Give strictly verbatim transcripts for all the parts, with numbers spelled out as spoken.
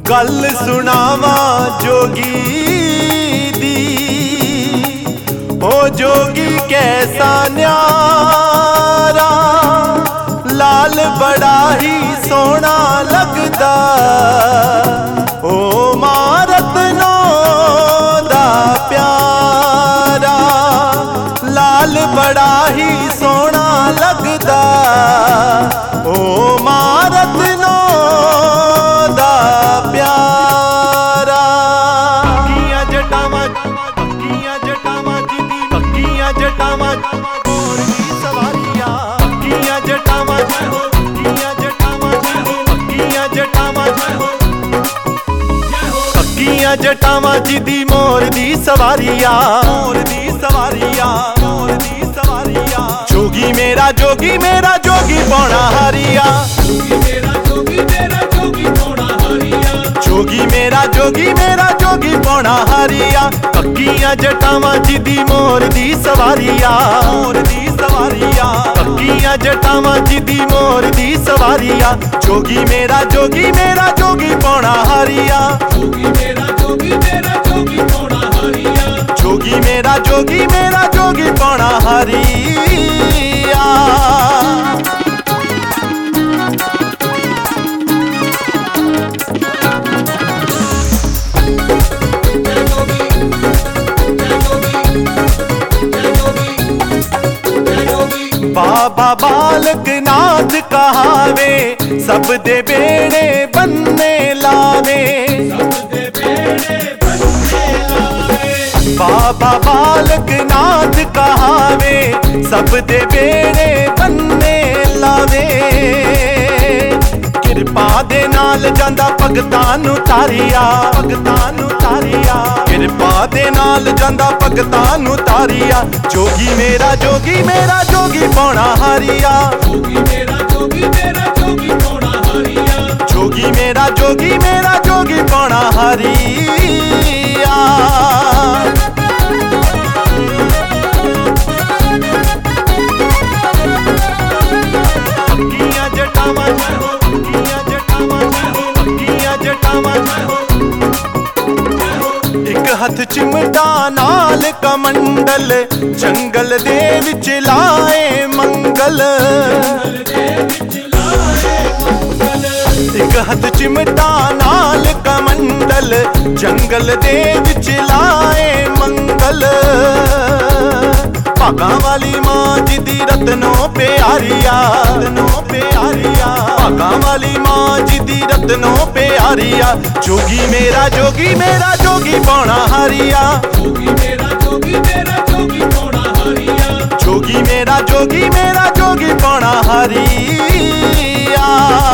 गल सुनावा जोगी दी, ओ जोगी कैसा न्यारा, लाल बड़ा ही सोहना लगदा, ओ मारतनो दा प्यारा, लाल बड़ा ही सोहना लगदा, ओ मारतनो दा प्यारा। पक्कियां जटावां पक्कियां जटावां जिदी पक्कियां जटावां मोर दी सवारिया, पक्कियां जटावां पक्कियां जटावां जिदी पक्कियां जटावां पक्कियां जटावां जिदी मोर दी सवारिया, मोर दी सवारिया, मोर दी सवारिया। जोगी मेरा जोगी मेरा जोगी पौना हारिया, जोगी मेरा जोगी मेरा जोगी पौना हारिया, जोगी मेरा जोगी मेरा जोगी पौना हारिया। पक्कियां जटावां जिदी मोर दी सवारिया, मोर दी सवारिया, पक्कियां जटावां जिदी मोर दी सवारिया। जोगी मेरा जोगी मेरा जोगी पौना हारिया, जोगी मेरा जोगी मेरा जोगी पौना हारिया, जोगी मेरा जोगी मेरा जोगी पौना हारिया। बाबा बालक नाथ कहावे, सब दे बेड़े बनने लावे, सब दे बेड़े बनने लावे। बाबा बालक नाथ कहावे, सब दे बेड़े बनने लावे। किरपा दे नाल जांदा भगतां नू तारिया, भगतां नू तारिया, किरपा दे नाल जांदा भगतां नू तारिया। जोगी मेरा जोगी मेरा जोगी पौना हारिया, जोगी मेरा जोगी मेरा जोगी पौना हारिया, जोगी मेरा जोगी मेरा जोगी पौना हारिया। पक्कियां जटावां पक्कियां जटावां पक्कियां जटावां। एक हथ चिमटा नाल कमंडल, जंगल दे विच लाए मंगल, एक हथ चिमटा नाल कमंडल, जंगल दे विच लाए मंगल। भागां वाली मां जिदी रत्नों प्यारिया, रत्नों प्यारिया, भागां वाली मां जिदी रत्नों प्यारिया। जोगी मेरा जोगी मेरा जोगी पौना हारिया, जोगी मेरा जोगी मेरा जोगी पौना हारिया, जोगी मेरा जोगी मेरा जोगी पौना हारिया।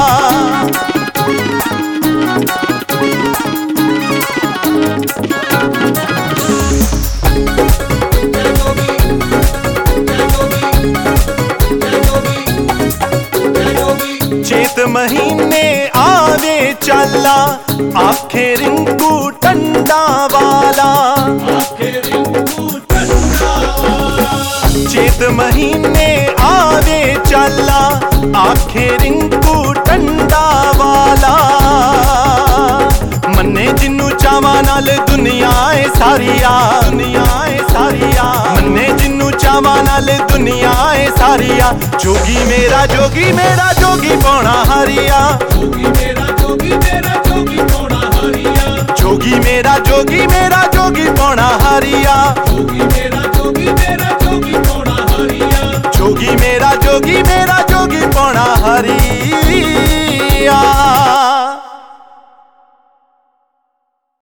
चेत महीने आवे चाला, आखे रिंकू टंडा वाला, आखे रिंकू टंडा वाला। चेत महीने आवे चाला, आखे रिंकू टंडा वाला। मन्ने जिन्नू चावां नाल दुनिया ए सारिया, दुनिया ए सारिया, मन्ने जिन्नू चावां नाल दुनिया ए सारिया। जोगी मेरा जोगी मेरा जोगी पौना हारिया, जोगी मेरा जोगी मेरा जोगी पौना हारिया, जोगी मेरा जोगी मेरा जोगी पौना हारिया, जोगी मेरा जोगी मेरा जोगी पौना हारिया, जोगी मेरा जोगी मेरा जोगी पौना हारिया।